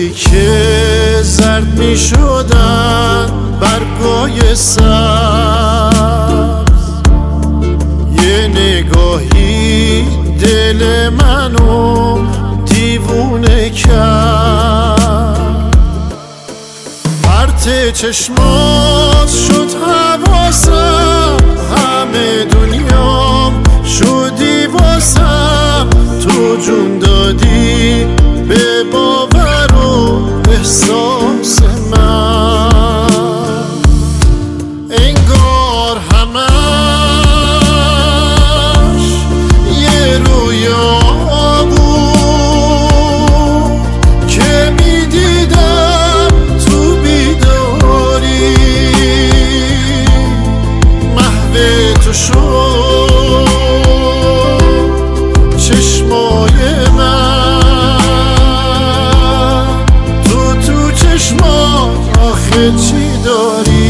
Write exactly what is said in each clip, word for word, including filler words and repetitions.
گلی که زرد می شدن برگای سبز، یه نگاهی دل منو دیوونه کرد. پرت چشمات شد حواسم، همه دنیام شدی واسم. تو جون دادی به باور و احساس من، انگار همش یه رویا بود که میدیدم تو بیداری. محو تو شد چشمای من، تو تو چشمات آخه چی داری؟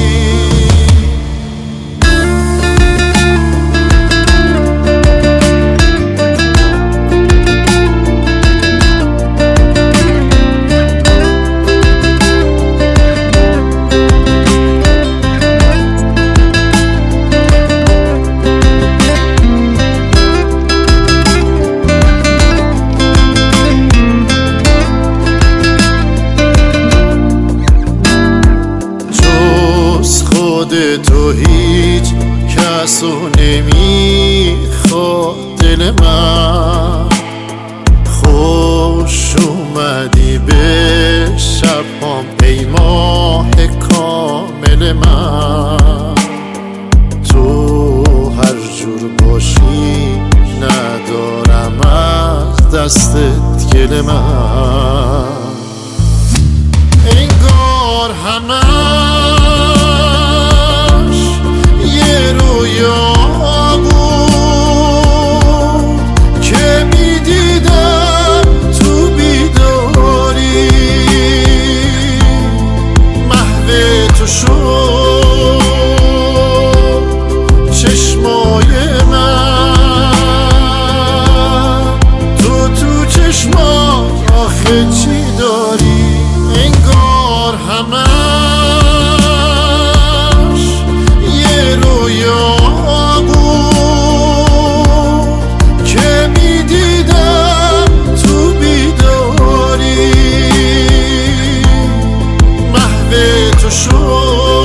تو هیچ کسو نمیخواد دل من. خوش اومدی به شبام ای ماه کامل من. تو هر جور باشی ندارم از دستت گل من، انگار همه چشمای من، تو تو چشمات آخه چی داری؟ انگار همش یه رویا بود که میدیدم تو بیداری. محو تو شد